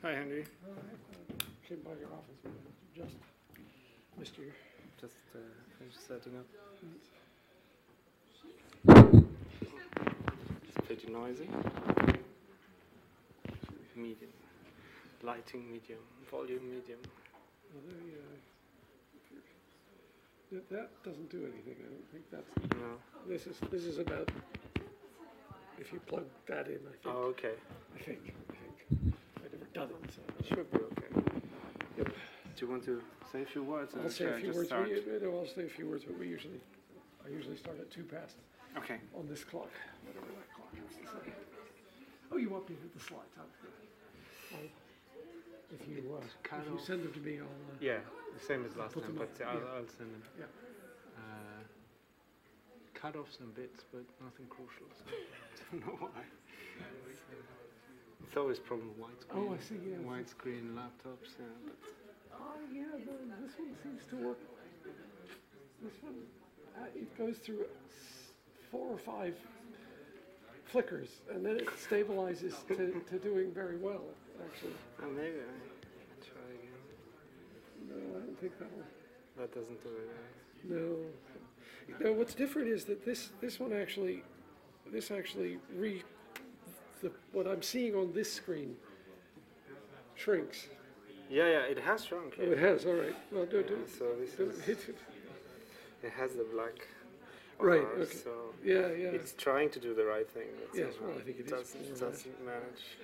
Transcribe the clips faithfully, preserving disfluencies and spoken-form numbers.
Hi, Henry. Uh, I came by your office, but just missed you. Just uh, finished setting up. It's pretty noisy. Medium. Lighting medium. Volume medium. Well, they, uh, that, that doesn't do anything. I don't think that's. No. This is this is about if you plug that in. I think. Oh, okay. I think. I think. I've never done it, so. It should be okay. Yep. Do you want to say a few words? or I'll say should a I few just words. start? We, no, I'll say a few words, but we usually, I usually start at two past Okay. on this clock, whatever that clock has to say. Oh, you want me to hit the slides? Huh? I'll, if you uh, Kind if you of. send them to me, I'll. Uh, Yeah, the same as last Put time, them but up, I'll, yeah. I'll send them. Yeah. Uh, cut off some bits, but nothing crucial. So I don't know why. It's always a problem with widescreen. Oh, I see. Yeah. Widescreen laptops. Yeah, but Oh yeah, the, this one seems to work. This one, uh, it goes through s- four or five flickers, and then it stabilizes to, to doing very well. Actually, oh, maybe I try again. no, I don't think that'll. That doesn't do it. Uh, No. No, what's different is that this this one actually, this actually re, the what I'm seeing on this screen shrinks. Yeah, yeah, it has shrunk. Oh, it has. All right. Well, do do. So this do is, hit it. it has the black. Right, bars, okay. So Yeah, yeah. it's trying to do the right thing. But Yes, somehow well, I think it is doesn't, more doesn't manage.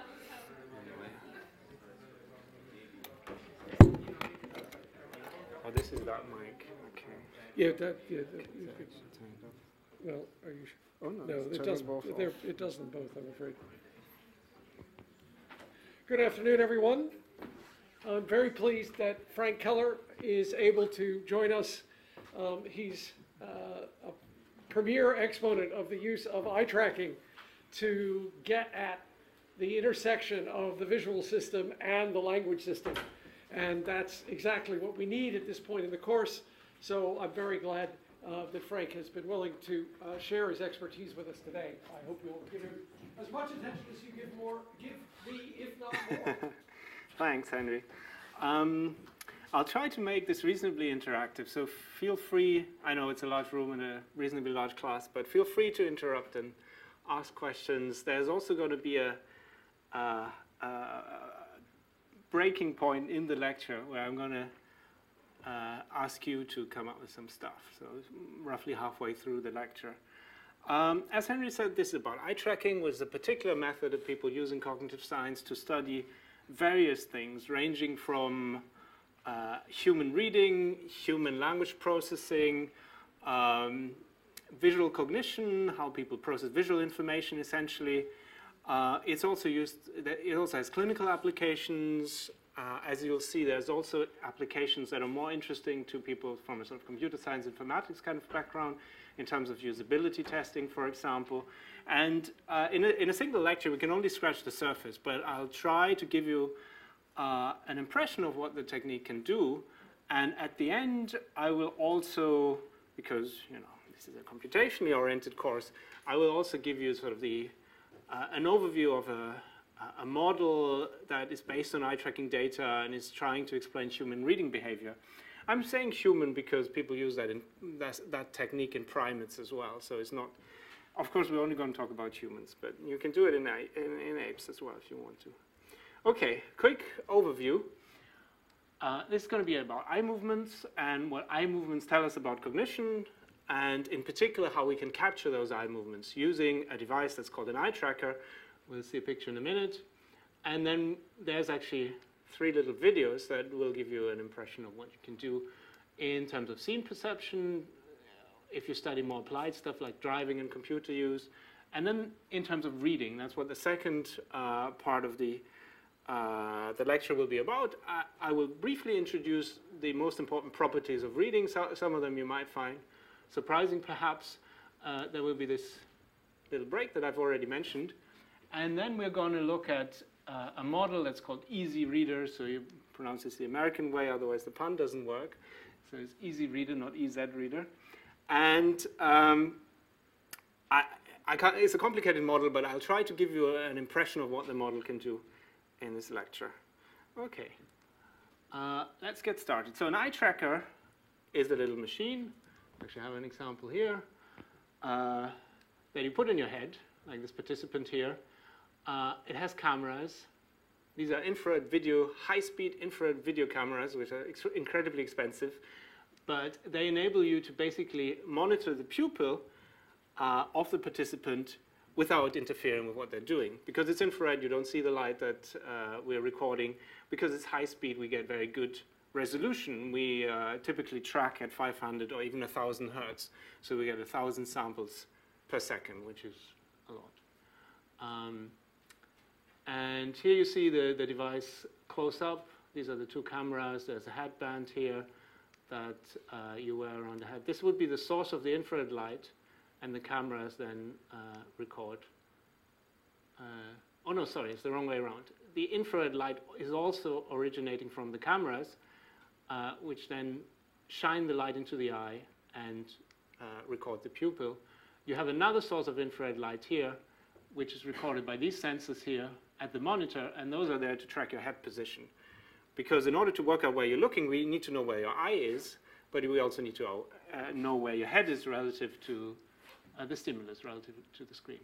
Anyway. Oh, this is that mic. Okay. Yeah, that. Yeah. That, you So I could, should turn it off. well, are you? Sure? Oh no, No, it's it turning does. both They're- off. It does them both, I'm afraid. Good afternoon, everyone. I'm very pleased that Frank Keller is able to join us. Um, he's uh, a premier exponent of the use of eye tracking to get at the intersection of the visual system and the language system. And that's exactly what we need at this point in the course. So I'm very glad uh, that Frank has been willing to uh, share his expertise with us today. I hope you'll give him as much attention as you give more, give me, if not more. Thanks, Henry. Um, I'll try to make this reasonably interactive, so feel free, I know it's a large room and a reasonably large class, but feel free to interrupt and ask questions. There's also going to be a, a, a breaking point in the lecture where I'm going to uh, ask you to come up with some stuff, so roughly halfway through the lecture. Um, as Henry said, this is about eye tracking, which is a particular method that people use in cognitive science to study various things, ranging from uh, human reading, human language processing, um, visual cognition, how people process visual information, essentially. Uh, it's also used, it also has clinical applications. Uh, as you'll see, there's also applications that are more interesting to people from a sort of computer science informatics kind of background, in terms of usability testing, for example. And uh, in, a, in a single lecture, we can only scratch the surface, but I'll try to give you uh, an impression of what the technique can do. And at the end, I will also, because you know this is a computationally oriented course, I will also give you sort of the uh, an overview of a, a model that is based on eye tracking data and is trying to explain human reading behavior. I'm saying human because people use that, in, that, that technique in primates as well. So it's not, of course, we're only going to talk about humans, but you can do it in, in, in apes as well if you want to. Okay, quick overview. Uh, this is going to be about eye movements and what eye movements tell us about cognition, and in particular how we can capture those eye movements using a device that's called an eye tracker. We'll see a picture in a minute. And then there's actually three little videos that will give you an impression of what you can do in terms of scene perception, if you study more applied stuff like driving and computer use, and then in terms of reading. That's what the second uh, part of the, uh, the lecture will be about. I, I will briefly introduce the most important properties of reading. So, some of them you might find surprising, perhaps. Uh, there will be this little break that I've already mentioned. And then we're going to look at Uh, a model that's called Easy Reader, so you pronounce this the American way, otherwise the pun doesn't work. So it's Easy Reader, not E Z Reader. And um, I, I can't, it's a complicated model, but I'll try to give you an impression of what the model can do in this lecture. Okay, uh, let's get started. So an eye tracker is a little machine. Actually, I have an example here uh, that you put in your head, like this participant here. Uh, it has cameras. These are infrared video, high-speed infrared video cameras, which are ex incredibly expensive, but they enable you to basically monitor the pupil uh, of the participant without interfering with what they're doing. Because it's infrared, you don't see the light that uh, we're recording. Because it's high speed, we get very good resolution. We uh, typically track at five hundred or even one thousand hertz. So we get one thousand samples per second, which is a lot. Um, and here you see the, the device close up. These are the two cameras. There's a headband here that uh, you wear around the head. This would be the source of the infrared light, and the cameras then uh, record. Uh, oh no, sorry, it's the wrong way around. The infrared light is also originating from the cameras, uh, which then shine the light into the eye and uh, record the pupil. You have another source of infrared light here, which is recorded by these sensors here at the monitor, and those are there to track your head position. Because in order to work out where you're looking, we need to know where your eye is, but we also need to uh, know where your head is relative to uh, the stimulus, relative to the screen.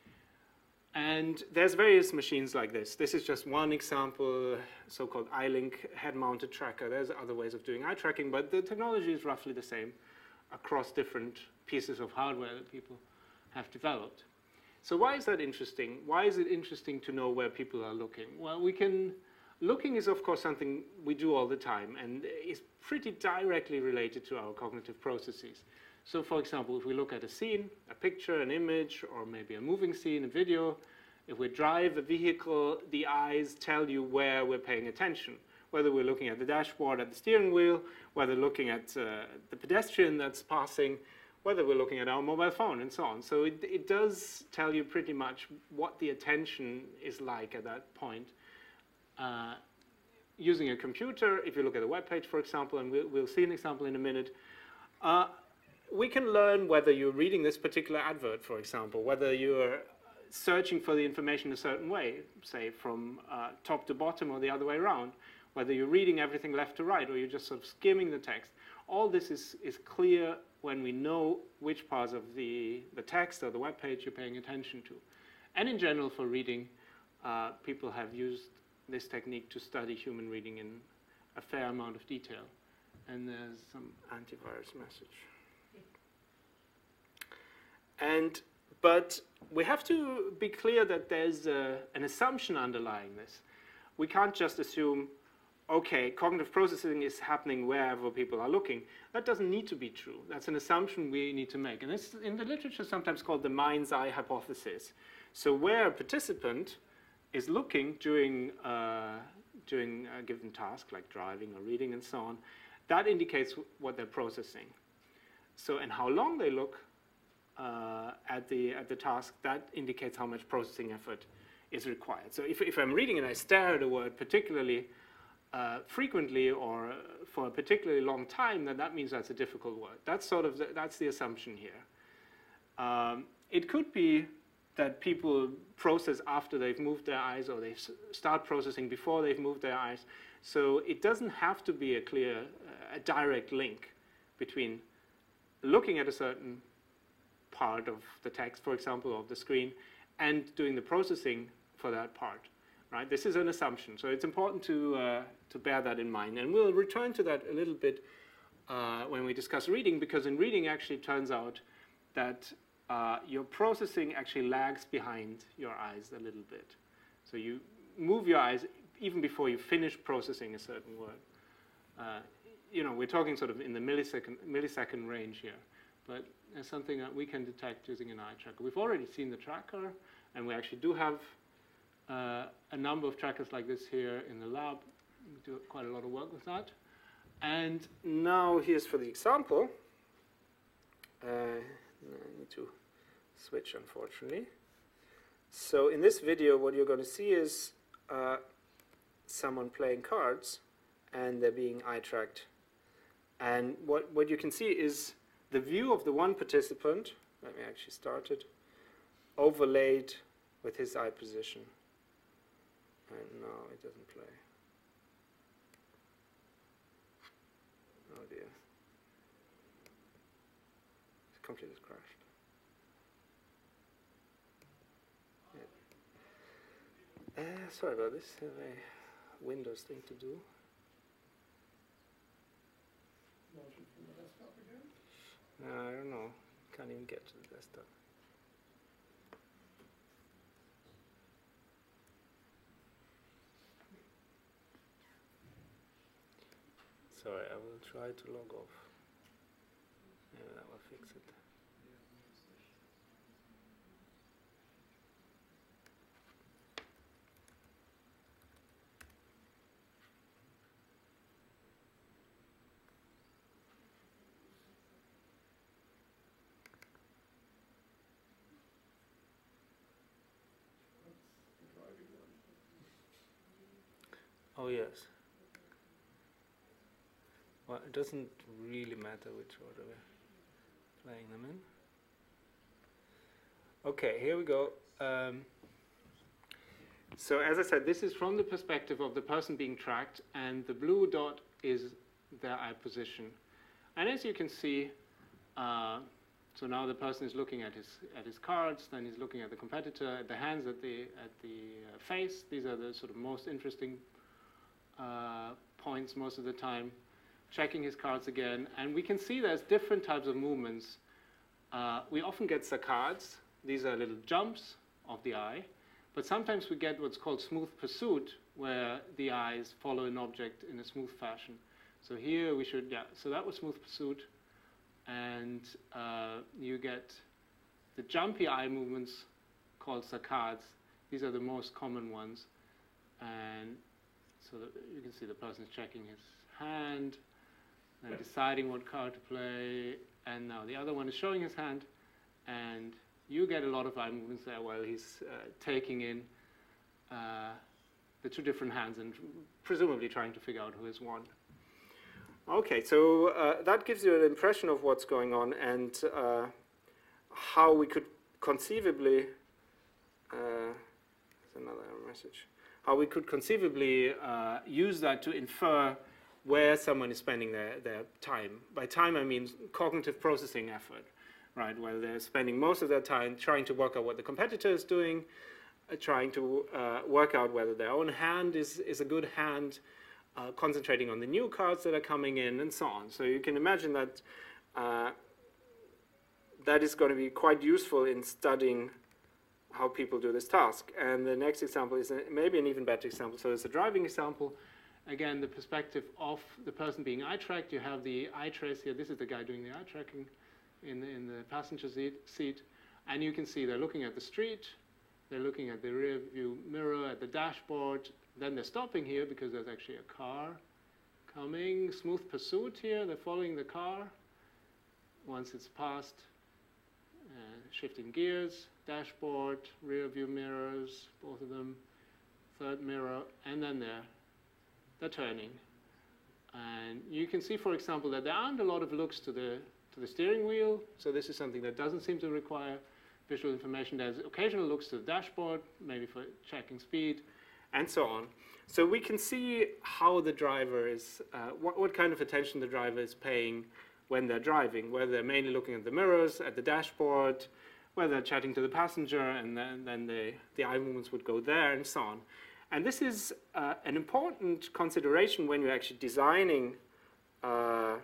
And there's various machines like this. This is just one example, so-called iLink head-mounted tracker. There's other ways of doing eye tracking, but the technology is roughly the same across different pieces of hardware that people have developed. So why is that interesting? Why is it interesting to know where people are looking? Well, we can, looking is of course something we do all the time, and is pretty directly related to our cognitive processes. So for example, if we look at a scene, a picture, an image, or maybe a moving scene, a video, if we drive a vehicle, the eyes tell you where we're paying attention. Whether we're looking at the dashboard, at the steering wheel, whether looking at uh, the pedestrian that's passing, whether we're looking at our mobile phone, and so on. So it, it does tell you pretty much what the attention is like at that point. Uh, using a computer, if you look at a web page, for example, and we'll, we'll see an example in a minute, uh, we can learn whether you're reading this particular advert, for example, whether you're searching for the information a certain way, say from uh, top to bottom or the other way around, whether you're reading everything left to right or you're just sort of skimming the text. All this is, is clear when we know which parts of the, the text or the web page you're paying attention to. And in general, for reading, uh, people have used this technique to study human reading in a fair amount of detail. And there's some antivirus message. And, but we have to be clear that there's a, an assumption underlying this. We can't just assume, okay, cognitive processing is happening wherever people are looking. That doesn't need to be true. That's an assumption we need to make. And it's in the literature sometimes called the mind's eye hypothesis. So where a participant is looking during, uh, during a given task, like driving or reading and so on, that indicates what they're processing. So, and how long they look uh, at, the, at the task, that indicates how much processing effort is required. So if, if I'm reading and I stare at a word particularly uh, frequently or uh, for a particularly long time, then that means that's a difficult word. That's sort of the, that's the assumption here. Um, it could be that people process after they've moved their eyes, or they s start processing before they've moved their eyes. So it doesn't have to be a clear, uh, a direct link between looking at a certain part of the text, for example, of the screen, and doing the processing for that part, right? This is an assumption, so it's important to, uh, to bear that in mind. And we'll return to that a little bit uh, when we discuss reading, because in reading actually it turns out that uh, your processing actually lags behind your eyes a little bit. So you move your eyes even before you finish processing a certain word. Uh, you know, we're talking sort of in the millisecond, millisecond range here, but it's something that we can detect using an eye tracker. We've already seen the tracker, and we actually do have uh, a number of trackers like this here in the lab. We do quite a lot of work with that. And now here's for the example. Uh, I need to switch, unfortunately. So in this video, what you're going to see is uh, someone playing cards, and they're being eye tracked. And what, what you can see is the view of the one participant, let me actually start it, overlaid with his eye position. And no, it doesn't play. Oh dear. The computer's crashed. Yeah. Uh, sorry about this. I have a Windows thing to do. Motion from the desktop again? No, I don't know. Can't even get to the desktop. Sorry, I will try to log off. Maybe that will fix it. Oh yes. Well, it doesn't really matter which order we're playing them in. Okay, here we go. Um, so as I said, this is from the perspective of the person being tracked, and the blue dot is their eye position. And as you can see, uh, so now the person is looking at his at his cards, then he's looking at the competitor, at the hands, at the at the uh, face. These are the sort of most interesting uh, points most of the time. Checking his cards again, and we can see there's different types of movements. Uh, we often get saccades. These are little jumps of the eye, but sometimes we get what's called smooth pursuit, where the eyes follow an object in a smooth fashion. So here we should, yeah, so that was smooth pursuit, and uh, you get the jumpy eye movements called saccades. These are the most common ones, and so that you can see the person's checking his hand, and deciding what card to play, and now the other one is showing his hand, and you get a lot of eye movements there while he's uh, taking in uh, the two different hands and presumably trying to figure out who has won. Okay, so uh, that gives you an impression of what's going on and uh, how we could conceivably, uh, there's another message, how we could conceivably uh, use that to infer where someone is spending their, their time. By time, I mean cognitive processing effort, right? Where they're spending most of their time trying to work out what the competitor is doing, uh, trying to uh, work out whether their own hand is, is a good hand, uh, concentrating on the new cards that are coming in, and so on. So you can imagine that uh, that is going to be quite useful in studying how people do this task. And the next example is a, maybe an even better example. So it's a driving example. Again, the perspective of the person being eye tracked. You have the eye trace here. This is the guy doing the eye tracking in the, in the passenger seat, seat. And you can see they're looking at the street. They're looking at the rear view mirror, at the dashboard. Then they're stopping here because there's actually a car coming. Smooth pursuit here. They're following the car. Once it's passed, uh, shifting gears, dashboard, rear view mirrors, both of them, third mirror, and then they're they're turning. And you can see, for example, that there aren't a lot of looks to the to the steering wheel. So this is something that doesn't seem to require visual information. There's occasional looks to the dashboard, maybe for checking speed, and so on. So we can see how the driver is, uh, what, what kind of attention the driver is paying when they're driving, whether they're mainly looking at the mirrors, at the dashboard, whether they're chatting to the passenger, and then, then the, the eye movements would go there, and so on. And this is uh, an important consideration when you're actually designing uh,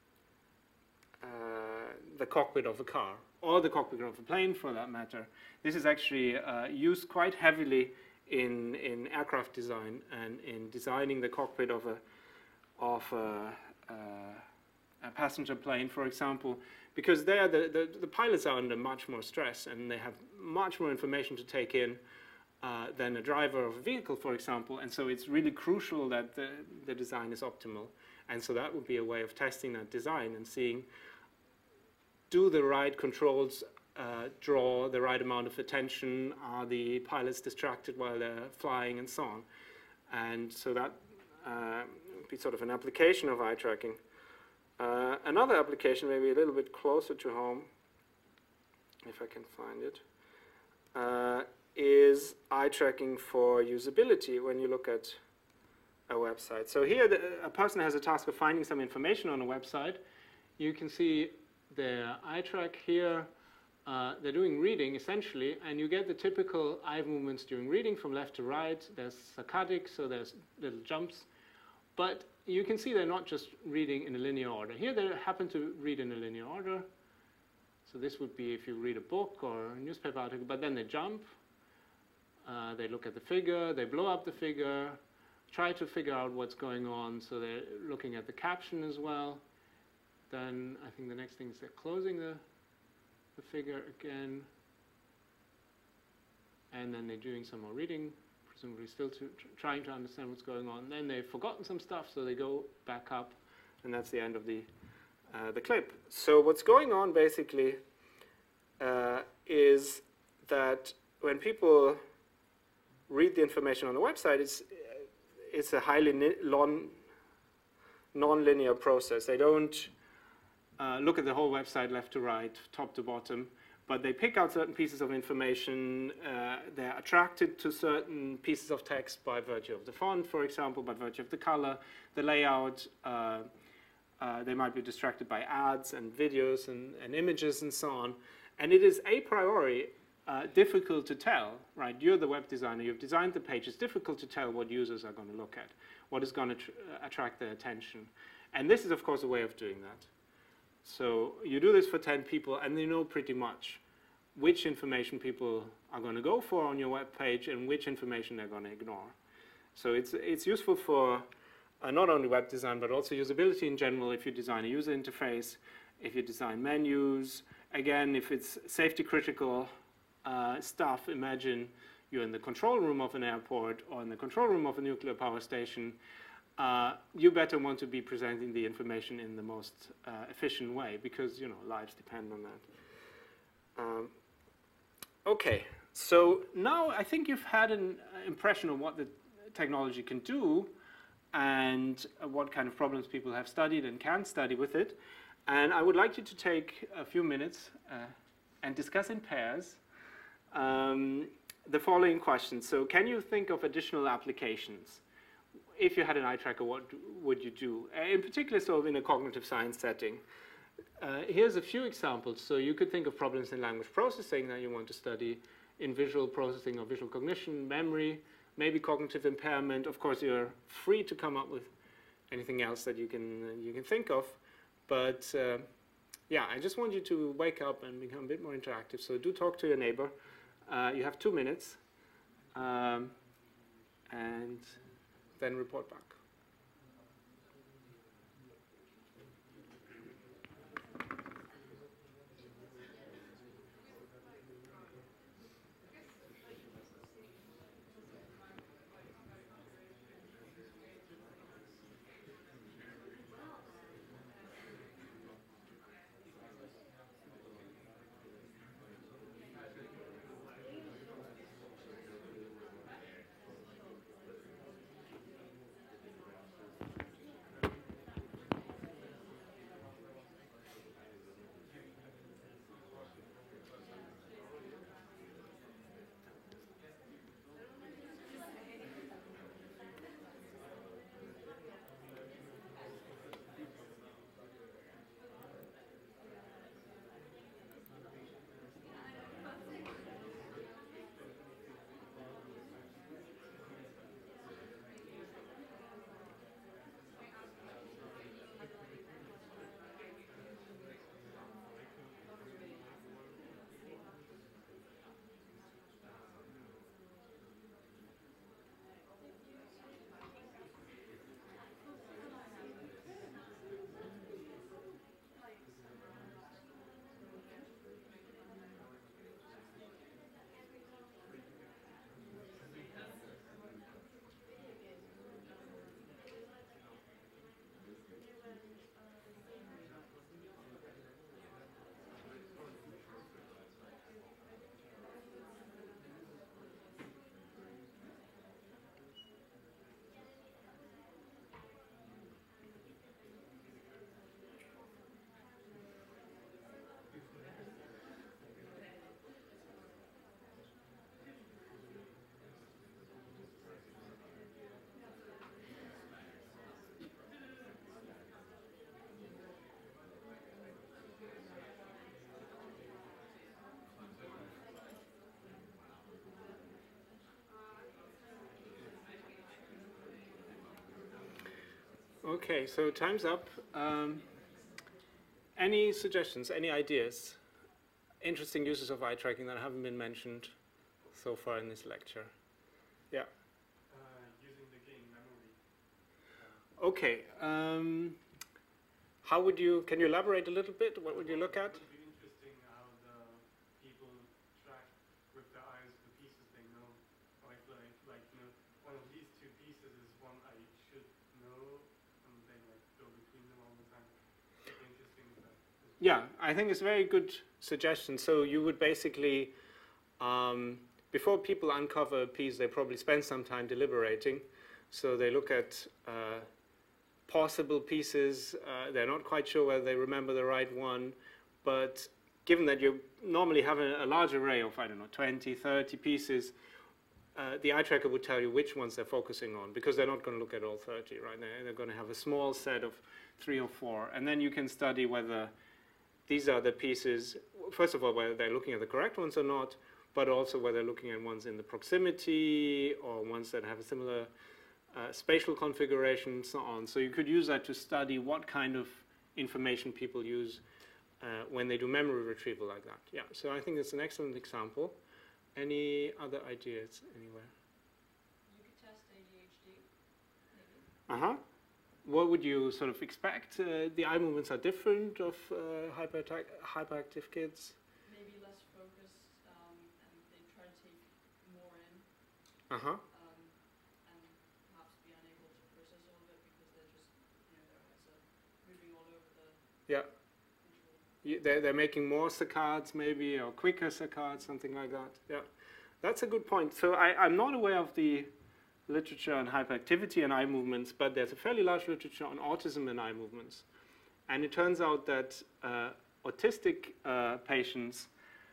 uh, the cockpit of a car, or the cockpit of a plane for that matter. This is actually uh, used quite heavily in, in aircraft design and in designing the cockpit of a, of a, uh, a passenger plane, for example, because there the, the, the pilots are under much more stress and they have much more information to take in Uh, than a driver of a vehicle, for example, and so it's really crucial that the, the design is optimal. And so that would be a way of testing that design and seeing, do the right controls uh, draw the right amount of attention? Are the pilots distracted while they're flying, and so on? And so that uh, would be sort of an application of eye tracking. Uh, another application, maybe a little bit closer to home, if I can find it, uh, is eye tracking for usability when you look at a website. So here the, a person has a task of finding some information on a website. You can see their eye track here. Uh, they're doing reading essentially, and you get the typical eye movements during reading from left to right. There's saccadic, so there's little jumps. But you can see they're not just reading in a linear order. Here they happen to read in a linear order. So this would be if you read a book or a newspaper article, but then they jump. Uh, they look at the figure, they blow up the figure, try to figure out what's going on, so they're looking at the caption as well. Then I think the next thing is they're closing the, the figure again. And then they're doing some more reading, presumably still to, tr trying to understand what's going on. Then they've forgotten some stuff, so they go back up, and that's the end of the, uh, the clip. So what's going on basically uh, is that when people read the information on the website, it's, it's a highly non, non-linear process. They don't uh, look at the whole website left to right, top to bottom, but they pick out certain pieces of information. Uh, they're attracted to certain pieces of text by virtue of the font, for example, by virtue of the color, the layout. Uh, uh, they might be distracted by ads and videos and, and images and so on. And it is a priori Uh, difficult to tell, right? You're the web designer, you've designed the page, it's difficult to tell what users are going to look at, what is going to uh, attract their attention. And this is, of course, a way of doing that. So you do this for ten people, and you know pretty much which information people are going to go for on your web page and which information they're going to ignore. So it's, it's useful for uh, not only web design, but also usability in general. If you design a user interface, if you design menus, again, if it's safety critical, Uh, stuff, imagine you're in the control room of an airport or in the control room of a nuclear power station, uh, you better want to be presenting the information in the most uh, efficient way, because you know lives depend on that. Um, okay, so now I think you've had an impression of what the technology can do and uh, what kind of problems people have studied and can study with it. And I would like you to take a few minutes uh, and discuss in pairs Um, the following questions. So can you think of additional applications? If you had an eye tracker, what would you do? In particular, sort of in a cognitive science setting. Uh, here's a few examples. So you could think of problems in language processing that you want to study, in visual processing or visual cognition, memory, maybe cognitive impairment. Of course, you're free to come up with anything else that you can, uh, you can think of. But uh, yeah, I just want you to wake up and become a bit more interactive. So do talk to your neighbor. Uh, you have two minutes, um, and then report back. Okay, so time's up. Um, any suggestions, any ideas? Interesting uses of eye tracking that haven't been mentioned so far in this lecture? Yeah. Uh, using the game memory. Okay. Um, how would you, can you elaborate a little bit? What would you look at? It would be interesting how the people track with their eyes the pieces they know. Like, like, like you know, one of these two pieces is one I should know, and they like go between them all the time. It'd be interesting if that is Yeah, I think it's a very good suggestion. So you would basically, um, before people uncover a piece, they probably spend some time deliberating. So they look at uh, possible pieces. Uh, they're not quite sure whether they remember the right one. But given that you normally have a, a large array of, I don't know, twenty, thirty pieces, uh, the eye tracker would tell you which ones they're focusing on, because they're not going to look at all thirty, right? They're, they're going to have a small set of three or four. And then you can study whether these are the pieces, first of all, whether they're looking at the correct ones or not, but also whether they're looking at ones in the proximity or ones that have a similar uh, spatial configuration and so on. So you could use that to study what kind of information people use uh, when they do memory retrieval like that. Yeah, so I think it's an excellent example. Any other ideas anywhere? You could test A D H D, maybe. Uh-huh. What would you sort of expect? Uh, the eye movements are different of uh, hyperacti- hyperactive kids? Maybe less focused, um, and they try to take more in, Uh-huh. um, and perhaps be unable to process all of it because they're just, you know, their eyes are moving all over the Yeah. visual. You, they're, they're making more saccades maybe, or quicker saccades, something like that. Yeah, that's a good point. So I, I'm not aware of the literature on hyperactivity and eye movements, but there's a fairly large literature on autism and eye movements. And it turns out that uh, autistic uh, patients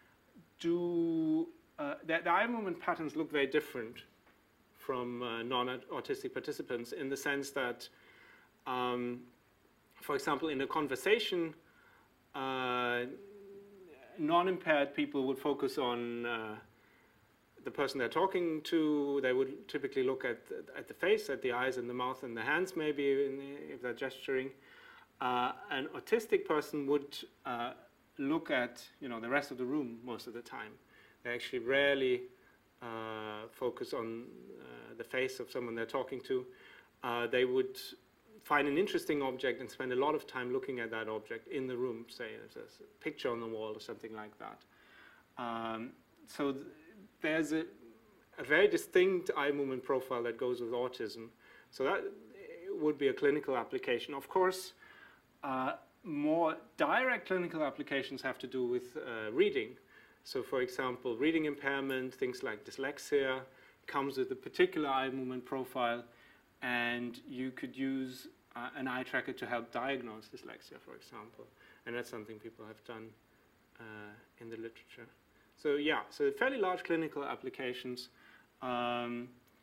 do, uh, their, their eye movement patterns look very different from uh, non-autistic participants, in the sense that, um, for example, in a conversation, uh, non-impaired people would focus on uh, the person they're talking to. They would typically look at at the face, at the eyes and the mouth and the hands, maybe in the, if they're gesturing. Uh, an autistic person would uh, look at, you know, the rest of the room most of the time. They actually rarely uh, focus on uh, the face of someone they're talking to. Uh, they would find an interesting object and spend a lot of time looking at that object in the room, say if there's a picture on the wall or something like that. Um, so th- there's a, a very distinct eye movement profile that goes with autism. So that would be a clinical application. Of course, uh, more direct clinical applications have to do with uh, reading. So for example, reading impairment, things like dyslexia, comes with a particular eye movement profile, and you could use uh, an eye tracker to help diagnose dyslexia, for example. And that's something people have done uh, in the literature. So yeah, so fairly large clinical applications, um,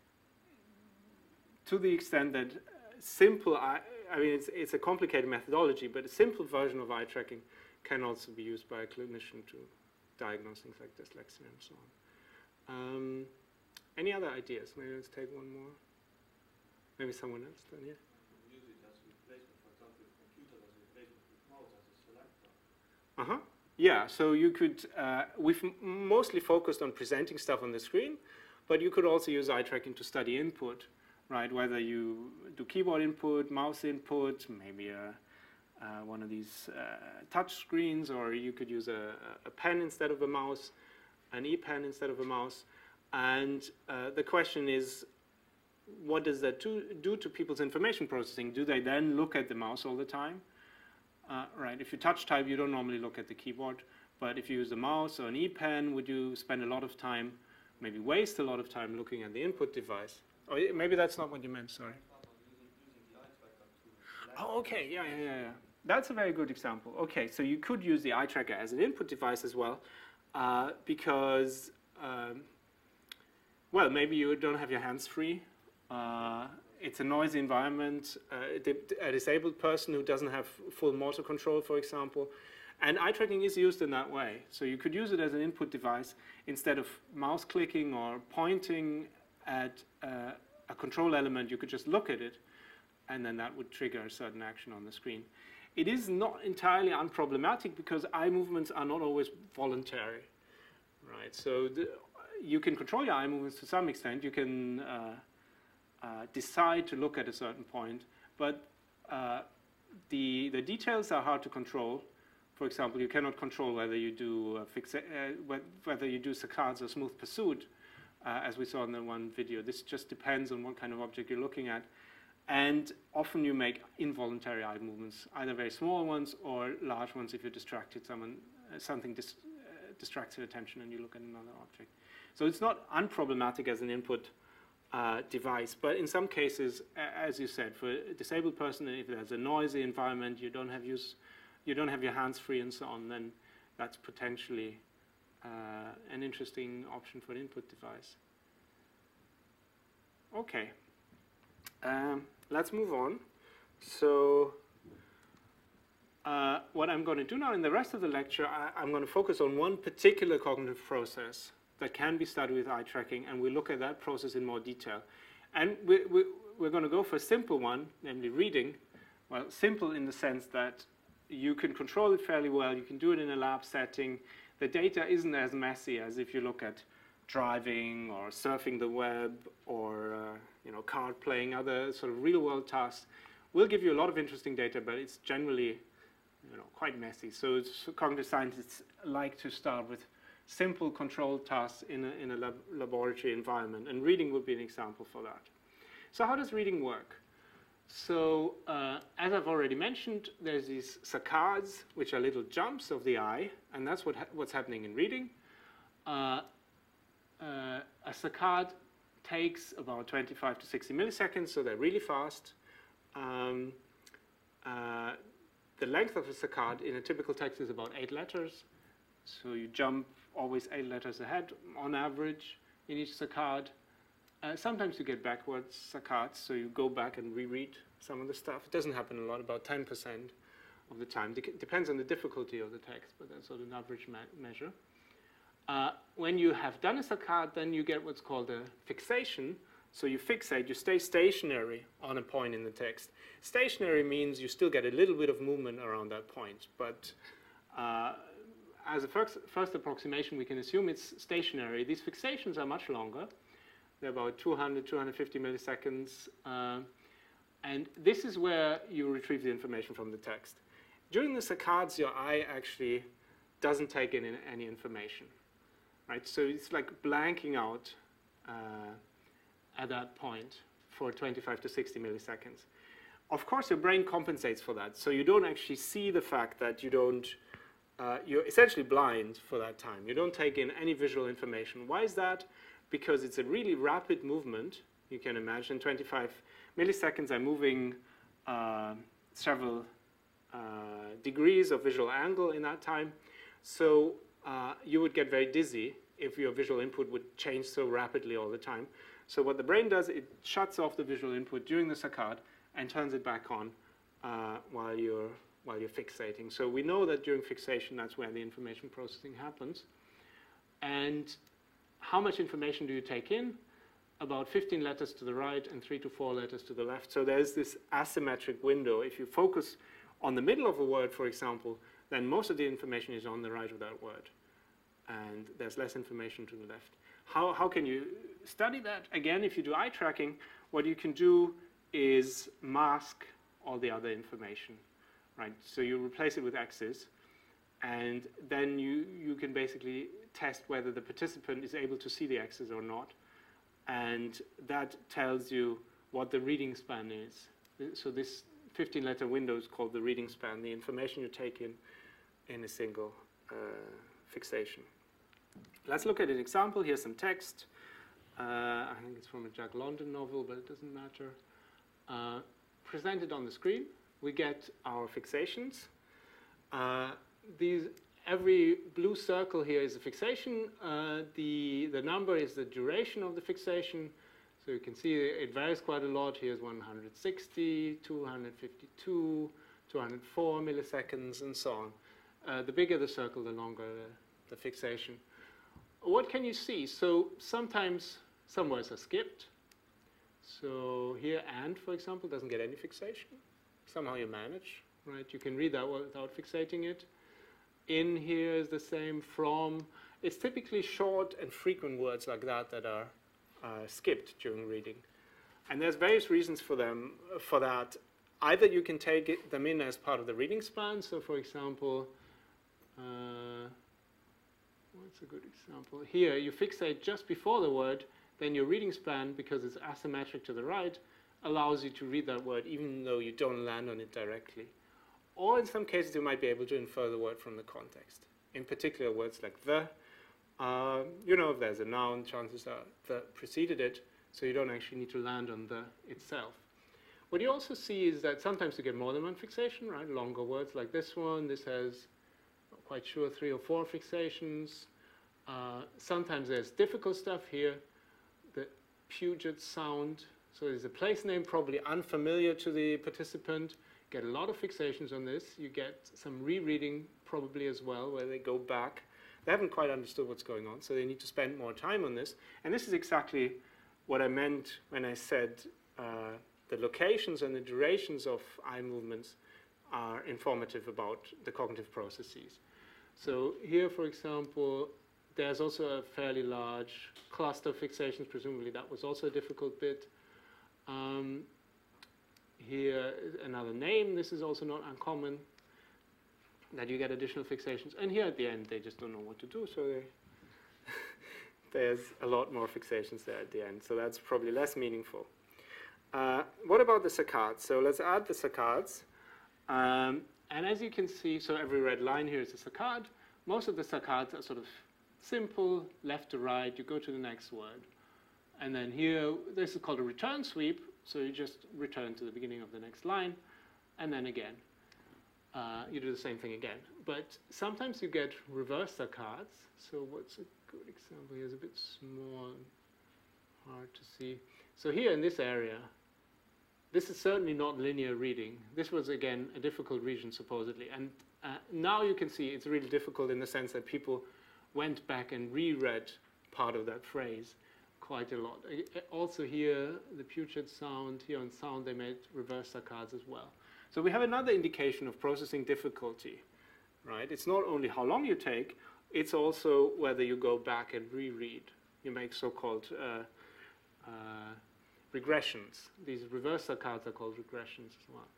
to the extent that simple, eye, I mean, it's, it's a complicated methodology, but a simple version of eye tracking can also be used by a clinician to diagnose things like dyslexia and so on. Um, any other ideas? Maybe let's take one more. Maybe someone else then, yeah? Use it as a replacement, for example, with computer as a replacement with mouse as a selector. Uh-huh. Yeah, so you could, uh, we've m- mostly focused on presenting stuff on the screen, but you could also use eye tracking to study input, right? Whether you do keyboard input, mouse input, maybe a, uh, one of these uh, touch screens, or you could use a, a pen instead of a mouse, an e-pen instead of a mouse. And uh, the question is, what does that do, do to people's information processing? Do they then look at the mouse all the time? Uh, right, if you touch type, you don't normally look at the keyboard, but if you use a mouse or an e-pen, would you spend a lot of time, maybe waste a lot of time looking at the input device? Or maybe that's not what you meant, sorry. Oh, okay, yeah, yeah, yeah, yeah. That's a very good example. Okay, so you could use the eye tracker as an input device as well, uh, because, um, well, maybe you don't have your hands free. Uh, it's a noisy environment. Uh, a disabled person who doesn't have full motor control, for example. And eye tracking is used in that way. So you could use it as an input device instead of mouse clicking or pointing at uh, a control element. You could just look at it and then that would trigger a certain action on the screen. It is not entirely unproblematic because eye movements are not always voluntary, right? So the, you can control your eye movements to some extent. You can uh, uh, decide to look at a certain point, but uh, the the details are hard to control. For example, you cannot control whether you do uh, fixa uh, whether you do saccades or smooth pursuit, uh, as we saw in the one video. This just depends on what kind of object you're looking at. And often you make involuntary eye movements, either very small ones or large ones if you're distracted, someone, uh, something dis uh, distracts your attention and you look at another object. So it's not unproblematic as an input uh, device, but in some cases, as you said, for a disabled person, if there's a noisy environment, you don't have use, you don't have your hands free and so on, then that's potentially uh, an interesting option for an input device. Okay. Um, let's move on. So uh, what I'm going to do now in the rest of the lecture, I, I'm going to focus on one particular cognitive process that can be studied with eye tracking, and we'll look at that process in more detail. And we, we, we're going to go for a simple one, namely reading. Well, simple in the sense that you can control it fairly well. You can do it in a lab setting. The data isn't as messy as if you look at driving or surfing the web or uh, you know, card playing, other sort of real-world tasks. Will give you a lot of interesting data, but it's generally you know, quite messy. So it's, cognitive scientists like to start with simple controlled tasks in a, in a lab laboratory environment, and reading would be an example for that. So how does reading work? So uh, as I've already mentioned, there's these saccades, which are little jumps of the eye, and that's what ha what's happening in reading. Uh, uh, a saccade takes about twenty-five to sixty milliseconds, so they're really fast. Um, uh, the length of a saccade in a typical text is about eight letters, so you jump always eight letters ahead on average in each saccade. Uh, sometimes you get backwards saccades, so you go back and reread some of the stuff. It doesn't happen a lot, about ten percent of the time. It depends on the difficulty of the text, but that's sort of an average me measure. Uh, when you have done a saccade, then you get what's called a fixation. So you fixate, you stay stationary on a point in the text. Stationary means you still get a little bit of movement around that point, but uh, as a first, first approximation, we can assume it's stationary. These fixations are much longer. They're about two hundred, two hundred fifty milliseconds. Uh, and this is where you retrieve the information from the text. During the saccades, your eye actually doesn't take in any information, right? So it's like blanking out uh, at that point for twenty-five to sixty milliseconds. Of course, your brain compensates for that. So you don't actually see the fact that you don't, uh, you're essentially blind for that time. You don't take in any visual information. Why is that? Because it's a really rapid movement. You can imagine twenty-five milliseconds are moving uh, several uh, degrees of visual angle in that time. So uh, you would get very dizzy if your visual input would change so rapidly all the time. So what the brain does, it shuts off the visual input during the saccade and turns it back on uh, while you're while you're fixating. So we know that during fixation, that's where the information processing happens. And how much information do you take in? About fifteen letters to the right and three to four letters to the left. So there's this asymmetric window. If you focus on the middle of a word, for example, then most of the information is on the right of that word. And there's less information to the left. How, how can you study that? Again, if you do eye tracking, what you can do is mask all the other information, right? So you replace it with X's, and then you, you can basically test whether the participant is able to see the X's or not. And that tells you what the reading span is. So this fifteen letter window is called the reading span, the information you take in in a single uh, fixation. Let's look at an example. Here's some text. Uh, I think it's from a Jack London novel, but it doesn't matter. Uh, presented on the screen, we get our fixations. Uh, these, every blue circle here is a fixation. Uh, the, the number is the duration of the fixation. So you can see it varies quite a lot. Here's one hundred sixty, two hundred fifty-two, two hundred four milliseconds, and so on. Uh, the bigger the circle, the longer the, the fixation. What can you see? So sometimes some words are skipped. So here, and, for example, doesn't get any fixation. Somehow you manage, right? You can read that without fixating it. In here is the same. From. It's typically short and frequent words like that that are uh, skipped during reading. And there's various reasons for them, for that. Either you can take it, them in as part of the reading span. So, for example, uh, what's a good example? Here, you fixate just before the word, then your reading span, because it's asymmetric to the right, allows you to read that word even though you don't land on it directly. Or in some cases, you might be able to infer the word from the context. In particular, words like the. Uh, you know, if there's a noun, chances are the preceded it, so you don't actually need to land on the itself. What you also see is that sometimes you get more than one fixation, right? Longer words like this one. This has, not quite sure, three or four fixations. Uh, sometimes there's difficult stuff here. The Puget Sound. So there's a place name probably unfamiliar to the participant. Get a lot of fixations on this. You get some rereading probably as well, where they go back. They haven't quite understood what's going on, so they need to spend more time on this. And this is exactly what I meant when I said uh, the locations and the durations of eye movements are informative about the cognitive processes. So here, for example, there's also a fairly large cluster of fixations. Presumably that was also a difficult bit. Um, here, another name. This is also not uncommon, that you get additional fixations. And here at the end, they just don't know what to do, so they there's a lot more fixations there at the end, so that's probably less meaningful. Uh, what about the saccades? So let's add the saccades. Um, and as you can see, so every red line here is a saccade. Most of the saccades are sort of simple, left to right. You go to the next word. And then here, this is called a return sweep, so you just return to the beginning of the next line, and then again. Uh, you do the same thing again. But sometimes you get reverse saccades. So what's a good example here? It's a bit small, hard to see. So here in this area, this is certainly not linear reading. This was, again, a difficult region, supposedly. And uh, now you can see it's really difficult in the sense that people went back and reread part of that phrase quite a lot. Also here, the Puget Sound, here on sound, they made reverse saccades as well. So we have another indication of processing difficulty, right? It's not only how long you take, it's also whether you go back and reread. You make so-called uh, uh, regressions. These reverse saccades are called regressions as well.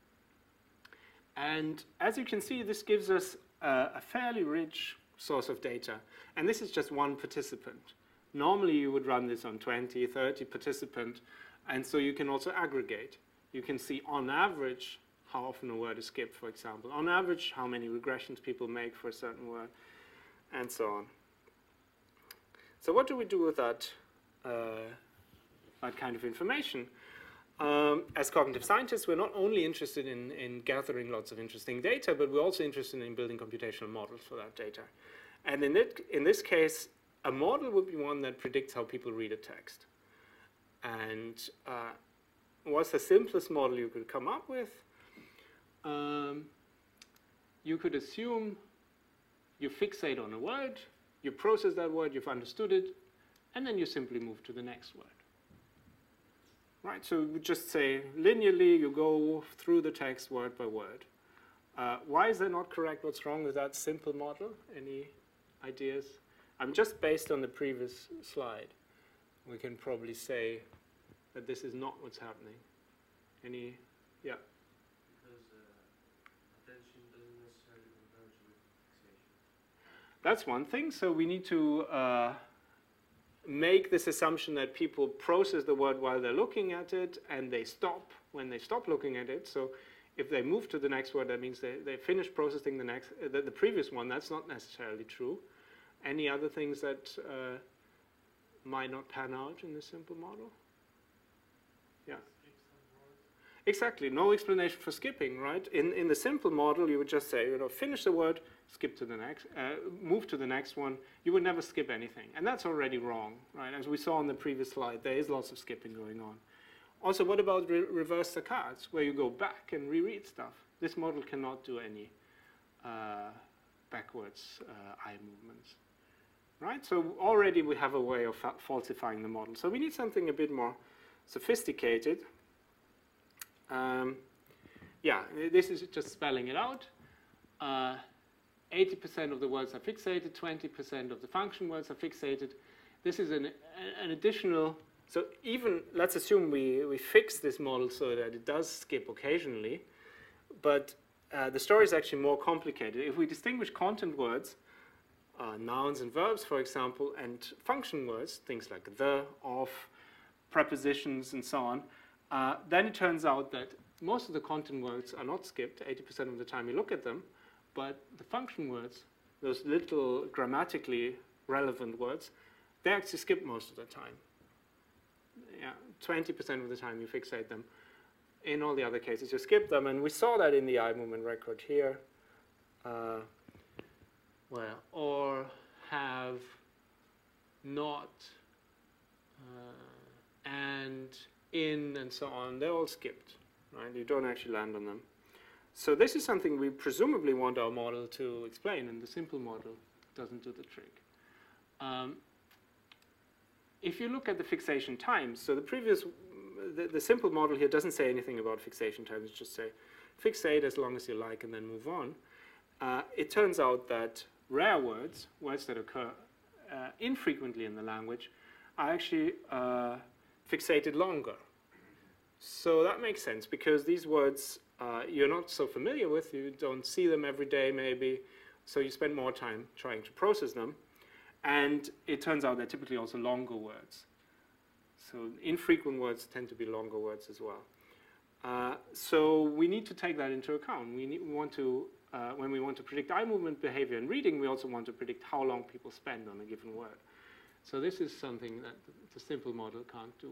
And as you can see, this gives us uh, a fairly rich source of data. And this is just one participant. Normally, you would run this on twenty, thirty participants, and so you can also aggregate. You can see on average how often a word is skipped, for example. On average, how many regressions people make for a certain word, and so on. So what do we do with that, uh, that kind of information? Um, as cognitive scientists, we're not only interested in, in gathering lots of interesting data, but we're also interested in building computational models for that data. And in, it, in this case, a model would be one that predicts how people read a text. And uh, what's the simplest model you could come up with? Um, you could assume you fixate on a word, you process that word, you've understood it, and then you simply move to the next word. Right, so we just say linearly you go through the text word by word. Uh, why is that not correct? What's wrong with that simple model? Any ideas? I'm just based on the previous slide. We can probably say that this is not what's happening. Any, yeah? Because uh, attention doesn't necessarily converge with fixation. That's one thing. So we need to uh, make this assumption that people process the word while they're looking at it, and they stop when they stop looking at it. So if they move to the next word, that means they, they finish processing the next, uh, the, the previous one. That's not necessarily true. Any other things that uh, might not pan out in this simple model? Yeah. Exactly. No explanation for skipping, right? In in the simple model, you would just say, you know, finish the word, skip to the next, uh, move to the next one. You would never skip anything, and that's already wrong, right? As we saw on the previous slide, there is lots of skipping going on. Also, what about re reverse saccades, where you go back and reread stuff? This model cannot do any uh, backwards uh, eye movements. Right, so already we have a way of fa falsifying the model. So we need something a bit more sophisticated. Um, yeah, this is just spelling it out. Uh, eighty percent of the words are fixated, twenty percent of the function words are fixated. This is an, an additional, so even, let's assume we, we fix this model so that it does skip occasionally, but uh, the story is actually more complicated. If we distinguish content words, uh, nouns and verbs, for example, and function words, things like the, of, prepositions, and so on, uh, then it turns out that most of the content words are not skipped, eighty percent of the time you look at them, but the function words, those little grammatically relevant words, they actually skip most of the time. Yeah, twenty percent of the time you fixate them. In all the other cases, you skip them, and we saw that in the eye movement record here. Uh, well, or, have, not, uh, and, in, and so on, they're all skipped, right? You don't actually land on them. So this is something we presumably want our model to explain, and the simple model doesn't do the trick. Um, if you look at the fixation times, so the previous, the, the simple model here doesn't say anything about fixation times, it's just say fixate as long as you like and then move on. Uh, it turns out that rare words, words that occur uh, infrequently in the language, are actually uh, fixated longer. So that makes sense, because these words uh, you're not so familiar with, you don't see them every day maybe, so you spend more time trying to process them. And it turns out they're typically also longer words. So infrequent words tend to be longer words as well. Uh, so we need to take that into account. We, need, we want to, uh, when we want to predict eye movement behavior in reading, we also want to predict how long people spend on a given word. So this is something that the simple model can't do.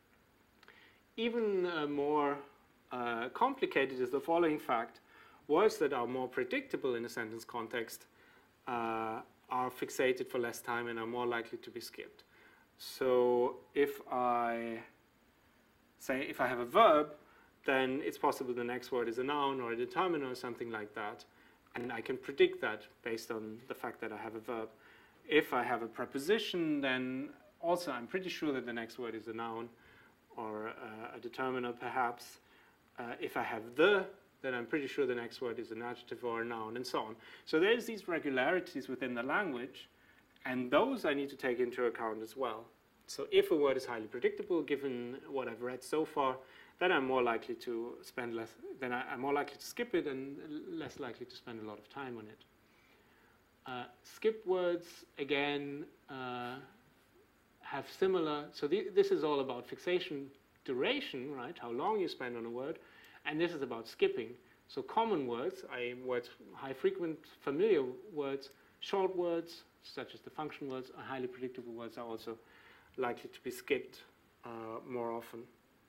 Even uh, more uh, complicated is the following fact. Words that are more predictable in a sentence context uh, are fixated for less time and are more likely to be skipped. So if I say, if I have a verb, then it's possible the next word is a noun or a determiner or something like that. And I can predict that based on the fact that I have a verb. If I have a preposition, then also I'm pretty sure that the next word is a noun or uh, a determiner perhaps. Uh, if I have the, then I'm pretty sure the next word is an adjective or a noun, and so on. So there's these regularities within the language, and those I need to take into account as well. So if a word is highly predictable, given what I've read so far, then I'm more likely to spend less, then I, I'm more likely to skip it and less likely to spend a lot of time on it. Uh, skip words, again, uh, have similar, so the, this is all about fixation duration, right, how long you spend on a word, and this is about skipping. So common words, that is words, high frequent familiar words, short words, such as the function words, are highly predictable words, are also likely to be skipped uh, more often.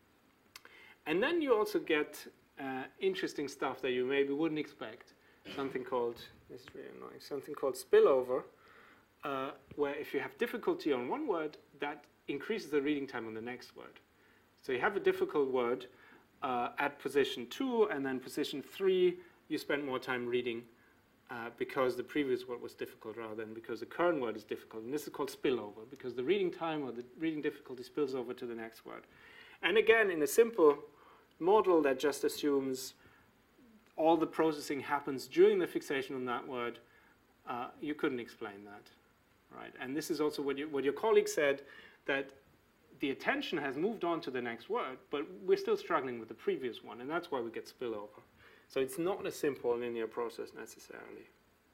And then you also get uh, interesting stuff that you maybe wouldn't expect, something called, this is really annoying, something called spillover, uh, where if you have difficulty on one word, that increases the reading time on the next word. So you have a difficult word uh, at position two, and then position three, you spend more time reading uh, because the previous word was difficult rather than because the current word is difficult. And this is called spillover, because the reading time or the reading difficulty spills over to the next word. And again, in a simple model that just assumes all the processing happens during the fixation on that word, uh, you couldn't explain that, right? And this is also what, you, what your colleague said, that the attention has moved on to the next word, but we're still struggling with the previous one, and that's why we get spillover. So it's not a simple linear process necessarily.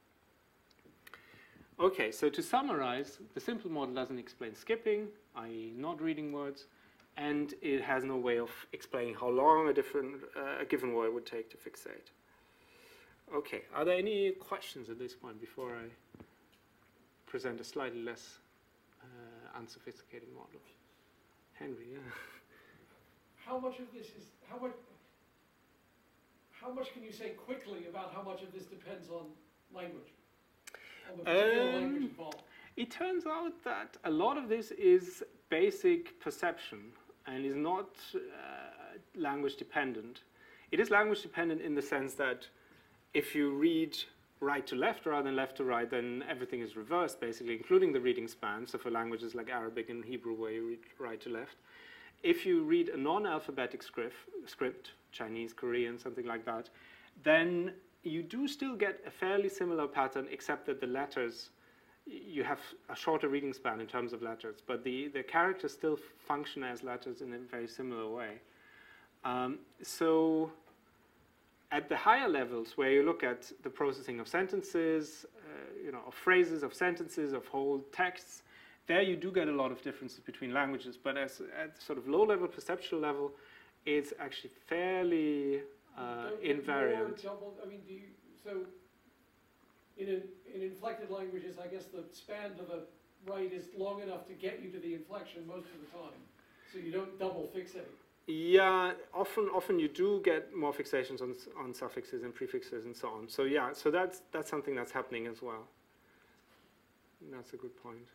Okay, so to summarize, the simple model doesn't explain skipping, that is not reading words, and it has no way of explaining how long a, different, uh, a given word would take to fixate. Okay, are there any questions at this point before I present a slightly less uh, unsophisticated model? Henry, yeah. How much of this is, how much, how much can you say quickly about how much of this depends on language? On the particular Um, language involved? It turns out that a lot of this is basic perception and is not uh, language dependent. It is language dependent in the sense that if you read right to left rather than left to right, then everything is reversed, basically, including the reading span. So for languages like Arabic and Hebrew, where you read right to left, if you read a non-alphabetic script, script, Chinese, Korean, something like that, then you do still get a fairly similar pattern, except that the letters, you have a shorter reading span in terms of letters, but the, the characters still function as letters in a very similar way. Um, so at the higher levels, where you look at the processing of sentences, uh, you know, of phrases, of sentences, of whole texts, there you do get a lot of differences between languages, but as at sort of low-level perceptual level, it's actually fairly uh, Don't get invariant. more double, I mean, do you, so in, an, in inflected languages, I guess the span to the right is long enough to get you to the inflection most of the time, so you don't double fixate. Yeah, often often you do get more fixations on s- on suffixes and prefixes and so on. So yeah, so that's that's something that's happening as well. That's a good point.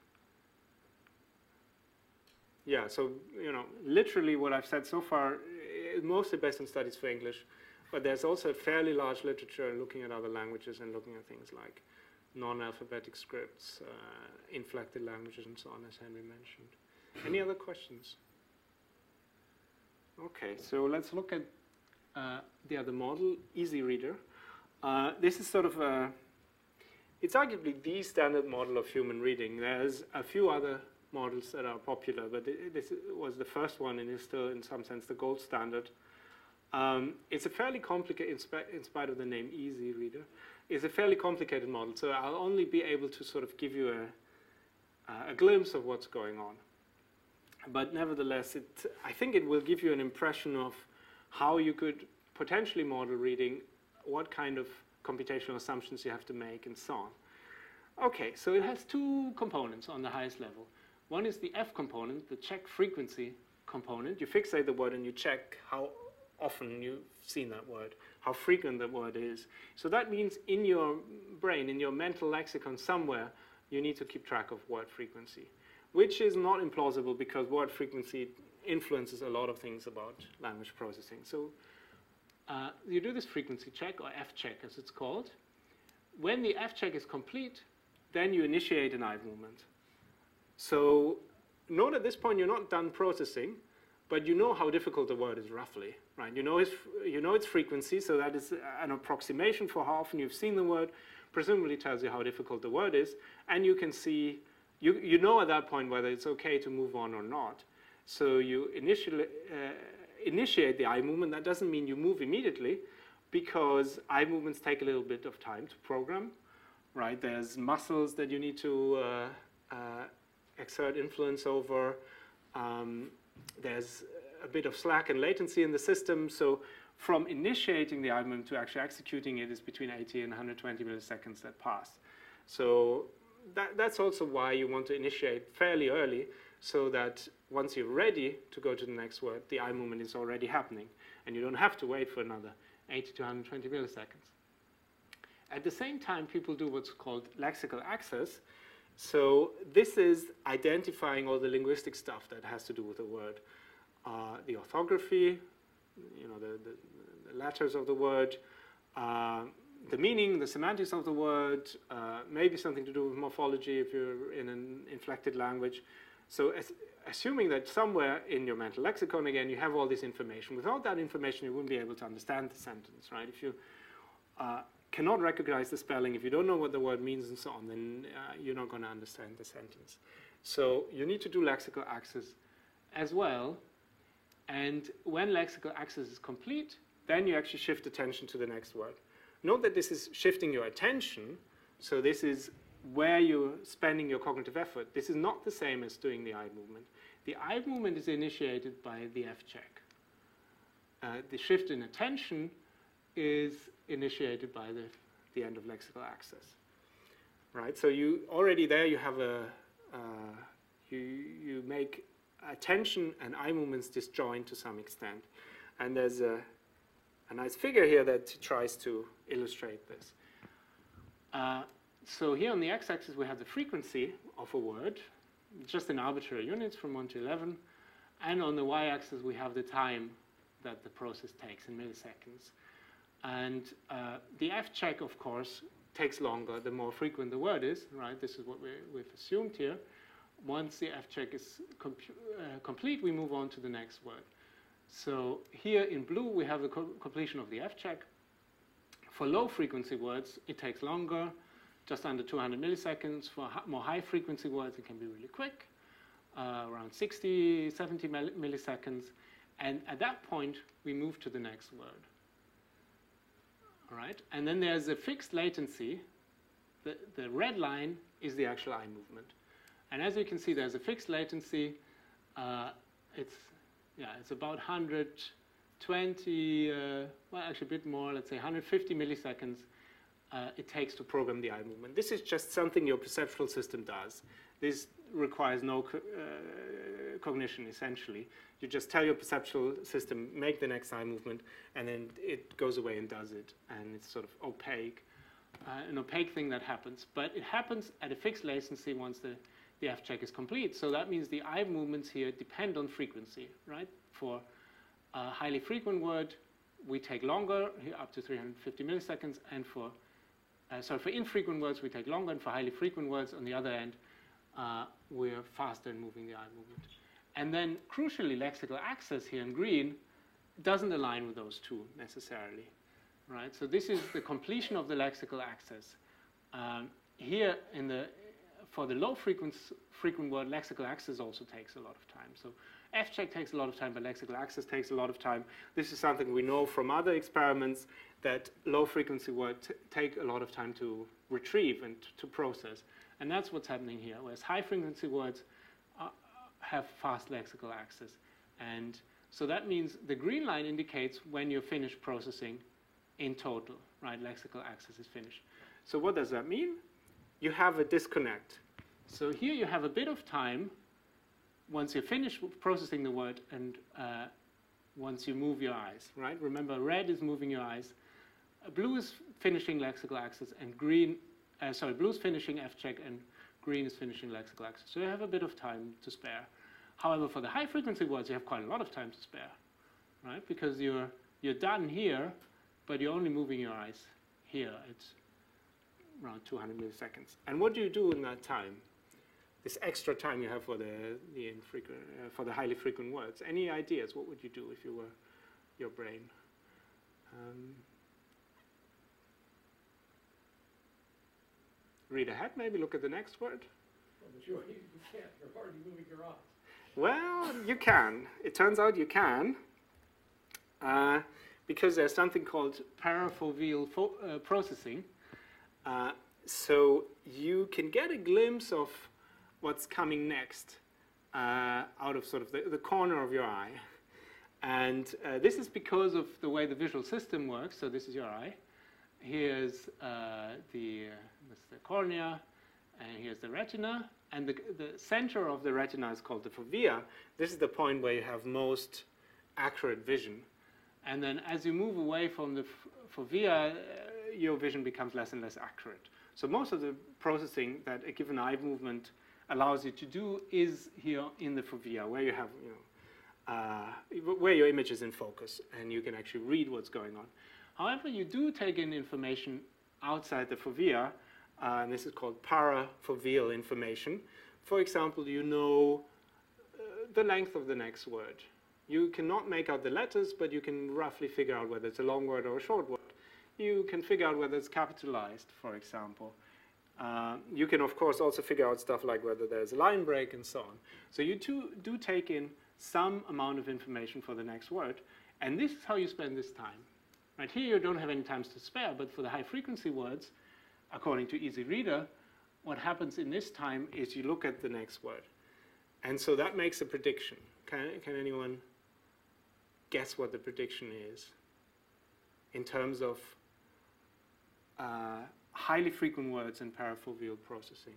Yeah, so you know, literally what I've said so far is mostly based on studies for English, but there's also a fairly large literature looking at other languages and looking at things like non-alphabetic scripts, uh, inflected languages, and so on, as Henry mentioned. Any other questions? Okay, so let's look at uh, the other model, Easy Reader. Uh, this is sort of a, it's arguably the standard model of human reading. There's a few other models that are popular, but it, this was the first one and is still, in some sense, the gold standard. Um, it's a fairly complicated, in, sp in spite of the name Easy Reader, it's a fairly complicated model, so I'll only be able to sort of give you a, uh, a glimpse of what's going on. But nevertheless, it, I think it will give you an impression of how you could potentially model reading, what kind of computational assumptions you have to make, and so on. Okay, so it has two components on the highest level. One is the F component, the check frequency component. You fixate the word and you check how often you've seen that word, how frequent the word is. So that means in your brain, in your mental lexicon somewhere, you need to keep track of word frequency, which is not implausible because word frequency influences a lot of things about language processing. So uh, you do this frequency check, or F check as it's called. When the F check is complete, then you initiate an eye movement. So note at this point you're not done processing, but you know how difficult the word is roughly, right? You know its, you know its frequency, so that is an approximation for how often you've seen the word, presumably tells you how difficult the word is, and you can see, you, you know at that point whether it's okay to move on or not. So you initially, uh, initiate the eye movement. That doesn't mean you move immediately, because eye movements take a little bit of time to program, right? There's muscles that you need to uh, uh, exert influence over. Um, there's a bit of slack and latency in the system. So from initiating the eye movement to actually executing it is between eighty and one hundred twenty milliseconds that pass. So that, that's also why you want to initiate fairly early, so that once you're ready to go to the next word, the eye movement is already happening, and you don't have to wait for another eighty to one hundred twenty milliseconds. At the same time, people do what's called lexical access. So this is identifying all the linguistic stuff that has to do with the word. Uh, the orthography, you know, the, the, the letters of the word, uh, the meaning, the semantics of the word, uh, maybe something to do with morphology if you're in an inflected language. So as, assuming that somewhere in your mental lexicon, again, you have all this information. Without that information, you wouldn't be able to understand the sentence, right? If you uh, cannot recognize the spelling, if you don't know what the word means and so on, then uh, you're not going to understand the sentence. So you need to do lexical access as well. And when lexical access is complete, then you actually shift attention to the next word. Note that this is shifting your attention, so this is where you're spending your cognitive effort. This is not the same as doing the eye movement. The eye movement is initiated by the F check. Uh, the shift in attention is initiated by the, the end of lexical access. Right, so you already there you have a, uh, you, you make attention and eye movements disjoint to some extent. And there's a, a nice figure here that tries to illustrate this. Uh, so here on the x-axis we have the frequency of a word, just in arbitrary units from one to eleven. And on the y-axis we have the time that the process takes in milliseconds. And uh, the F check, of course, takes longer the more frequent the word is, right? This is what we, we've assumed here. once the F-check is compu uh, complete, we move on to the next word. So here in blue, we have the co completion of the F-check. For low-frequency words, it takes longer, just under two hundred milliseconds. For more high-frequency words, it can be really quick, uh, around sixty, seventy milliseconds. And at that point, we move to the next word. All right? And then there's a fixed latency. The, the red line is the actual eye movement. And as you can see, there's a fixed latency. Uh, it's, yeah, it's about one hundred twenty, uh, well, actually a bit more, let's say one hundred fifty milliseconds uh, it takes to program the eye movement. This is just something your perceptual system does. This requires no co uh, cognition, essentially. You just tell your perceptual system, make the next eye movement, and then it goes away and does it. And it's sort of opaque, uh, an opaque thing that happens. But it happens at a fixed latency once the, the F-check is complete. So that means the eye movements here depend on frequency, right? For a highly frequent word, we take longer, here up to three hundred fifty milliseconds, and for, uh, sorry, for infrequent words, we take longer, and for highly frequent words, on the other end, uh, we're faster in moving the eye movement. And then, crucially, lexical access here in green doesn't align with those two necessarily, right? So this is the completion of the lexical access. Um, here, in the, for the low frequency, frequent word, lexical access also takes a lot of time. So F-check takes a lot of time, but lexical access takes a lot of time. This is something we know from other experiments, that low-frequency words take a lot of time to retrieve and to process. And that's what's happening here, whereas high-frequency words uh, have fast lexical access. And so that means the green line indicates when you're finished processing in total, right? Lexical access is finished. So what does that mean? You have a disconnect. So here you have a bit of time once you're finished processing the word and uh, once you move your eyes, right? Remember, red is moving your eyes. Uh, blue is finishing lexical access, and green, uh, sorry, blue is finishing F-check, and green is finishing lexical access. So you have a bit of time to spare. However, for the high-frequency words, you have quite a lot of time to spare, right? Because you're, you're done here, but you're only moving your eyes here. It's around two hundred milliseconds. And what do you do in that time? This extra time you have for the, the infrequent, uh, for the highly frequent words. Any ideas? What would you do if you were your brain? Um, read ahead, maybe look at the next word. Well, but you, you can't. You're already moving your eyes. Well, you can. It turns out you can, uh, because there's something called parafoveal fo uh, processing. Uh, so you can get a glimpse of what's coming next uh, out of sort of the, the corner of your eye. And uh, this is because of the way the visual system works. So this is your eye. Here's uh, the, uh, this is the cornea, and here's the retina. And the, the center of the retina is called the fovea. This is the point where you have most accurate vision. And then as you move away from the fovea, uh, your vision becomes less and less accurate. So most of the processing that a given eye movement allows you to do is here in the fovea, where you have, you know, uh, where your image is in focus, and you can actually read what's going on. However, you do take in information outside the fovea, uh, and this is called parafoveal information. For example, you know uh, the length of the next word. You cannot make out the letters, but you can roughly figure out whether it's a long word or a short word. You can figure out whether it's capitalized, for example. Uh, you can, of course, also figure out stuff like whether there's a line break and so on. So you too, do take in some amount of information for the next word, and this is how you spend this time. Right here, you don't have any time to spare, but for the high-frequency words, according to Easy Reader, what happens in this time is you look at the next word. And so that makes a prediction. Can, can anyone guess what the prediction is in terms of uh, highly frequent words and parafoveal processing?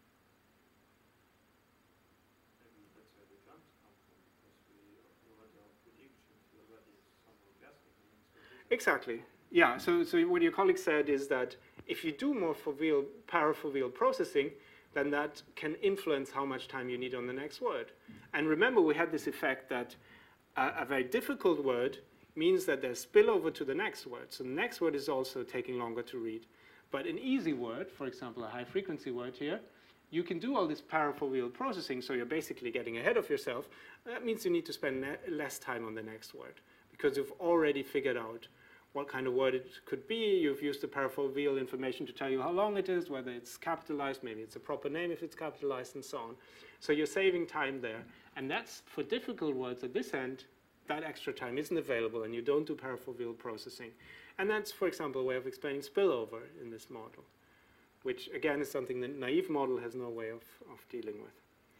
Maybe that's where the drums come from, because we already have predictions, we already somehow guessing the next prediction. Exactly. Yeah, so, so what your colleague said is that if you do more foveal, parafoveal processing, then that can influence how much time you need on the next word. And remember, we had this effect that a, a very difficult word means that there's spillover to the next word. So the next word is also taking longer to read. But an easy word, for example, a high-frequency word here, you can do all this parafoveal processing, so you're basically getting ahead of yourself. That means you need to spend less time on the next word, because you've already figured out what kind of word it could be. You've used the parafoveal information to tell you how long it is, whether it's capitalized, maybe it's a proper name if it's capitalized, and so on. So you're saving time there. And that's, for difficult words at this end, that extra time isn't available, and you don't do parafoveal processing. And that's, for example, a way of explaining spillover in this model, which, again, is something the naive model has no way of, of dealing with.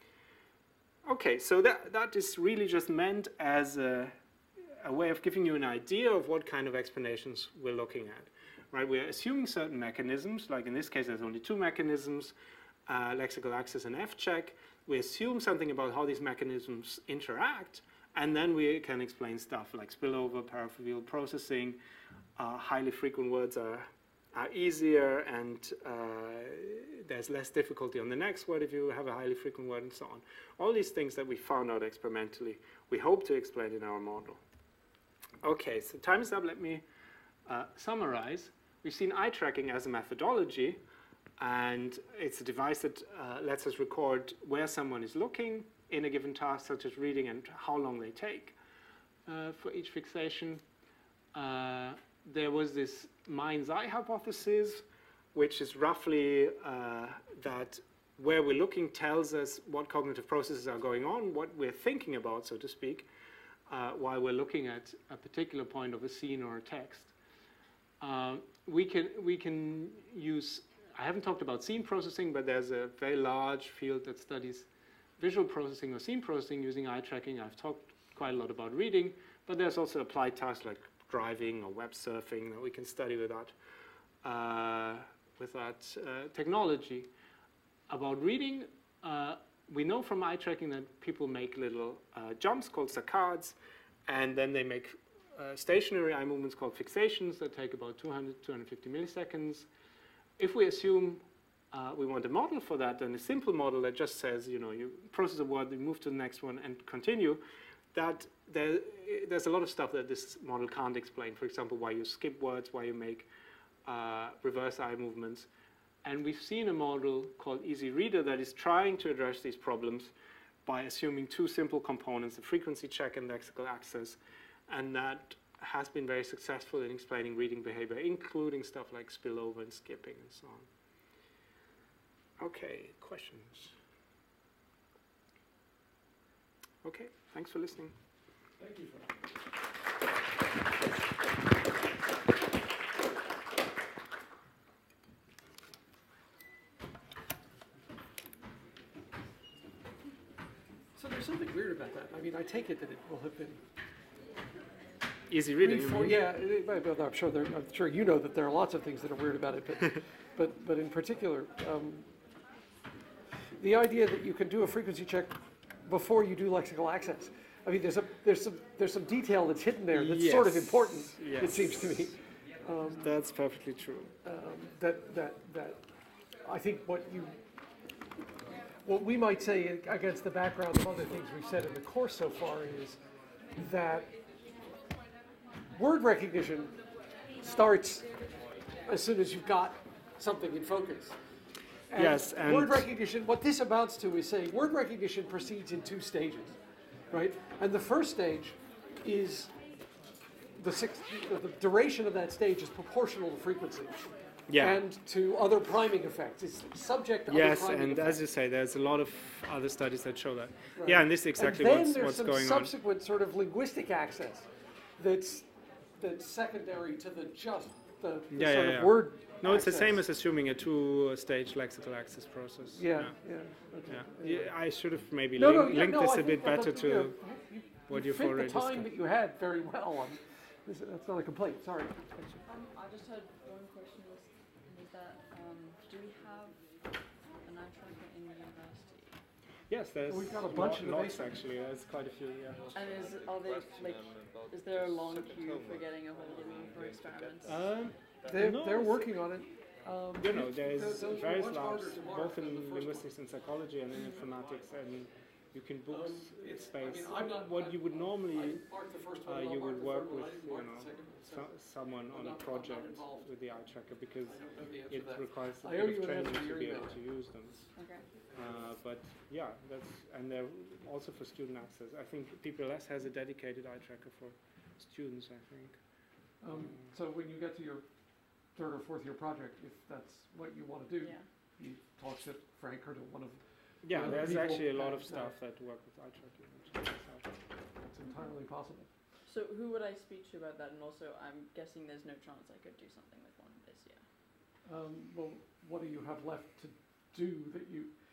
OK, so that, that is really just meant as a, a way of giving you an idea of what kind of explanations we're looking at. Right? We're assuming certain mechanisms, like in this case, there's only two mechanisms, uh, lexical access and F-check. We assume something about how these mechanisms interact, and then we can explain stuff like spillover, parafoveal processing. Uh, highly frequent words are, are easier, and uh, there's less difficulty on the next word if you have a highly frequent word, and so on. All these things that we found out experimentally, we hope to explain in our model. OK, so time is up. Let me uh, summarize. We've seen eye tracking as a methodology, and it's a device that uh, lets us record where someone is looking in a given task, such as reading, and how long they take uh, for each fixation. Uh, there was this mind's eye hypothesis, which is roughly uh, that where we're looking tells us what cognitive processes are going on, what we're thinking about, so to speak, uh, while we're looking at a particular point of a scene or a text. Uh, we can, we can use, I haven't talked about scene processing, but there's a very large field that studies visual processing or scene processing using eye tracking. I've talked quite a lot about reading, but there's also applied tasks like driving or web surfing that we can study with that, uh, with that uh, technology. About reading, uh, we know from eye tracking that people make little uh, jumps called saccades, and then they make uh, stationary eye movements called fixations that take about two hundred, two hundred fifty milliseconds. If we assume uh, we want a model for that, then a simple model that just says, you know, you process a word, you move to the next one, and continue, that there, there's a lot of stuff that this model can't explain. For example, why you skip words, why you make uh, reverse eye movements. And we've seen a model called EasyReader that is trying to address these problems by assuming two simple components, the frequency check and lexical access. And that has been very successful in explaining reading behavior, including stuff like spillover and skipping and so on. OK, questions? OK, thanks for listening. Thank you for that. So there's something weird about that. I mean, I take it that it will have been easy reading. For, yeah, it, it, I'm sure there, I'm sure you know that there are lots of things that are weird about it, but but but in particular, um, the idea that you can do a frequency check before you do lexical access. I mean, there's a there's some there's some detail that's hidden there that's yes. sort of important. Yes. It seems to me. Um, That's perfectly true. um, that that that I think what you what we might say against the background of other things we've said in the course so far is that word recognition starts as soon as you've got something in focus. And yes, and word recognition, what this amounts to is saying word recognition proceeds in two stages, right? And the first stage is the, six, the duration of that stage is proportional to frequency. Yeah. And to other priming effects. It's subject to yes, other priming and effects. as you say, there's a lot of other studies that show that. Right. Yeah, and this is exactly and then what's, there's what's some going on. subsequent sort of linguistic access that's that's secondary to the just the, the Yeah, sort yeah, of yeah. word. No, it's the access. same as assuming a two-stage lexical access process. Yeah, yeah. yeah. Okay. Yeah. Yeah, I should have maybe No, link, no, yeah, linked no, this I a think bit that, better but, to you know, you, what you you've fit already the time discussed. that you had very well on. This, that's not a complaint. Sorry. Um, I just had one question was, was that, um, do we have an eye tracker in the university? Yes, there's We've got a bunch in the lots basement. actually. There's quite a few. Yeah. And is, are they, like, is there a long queue for getting a hold of them for experiments? Um, They're, no, they're it's- working on it. Um, You know, there's those were various much labs, harder to mark both than the in first one. linguistics and psychology and in informatics, and You can book Um, s- it's, I space. mean, I'm not. what I- you would I normally, marked the first uh, one, and I'll you mark would the work third one. I with, didn't you mark know, the second one, so so, someone I'm on a not- I'm not project involved. with the eye tracker because I don't know the answer it to that. requires a I bit owe of you an training answer to to your be email. able to use them. Okay. Uh, but yeah, that's and they're also for student access. I think P P L S has a dedicated eye tracker for students. I think. Um, so when you get to your third or fourth year project, if that's what you want to do, Yeah. you talk to Frank or to one of, Yeah, other there's people actually a lot of that, uh, stuff that work with eye tracking. which is helpful. it's entirely possible. So who would I speak to about that? And also, I'm guessing there's no chance I could do something with one this year. Um, well, what do you have left to do that you,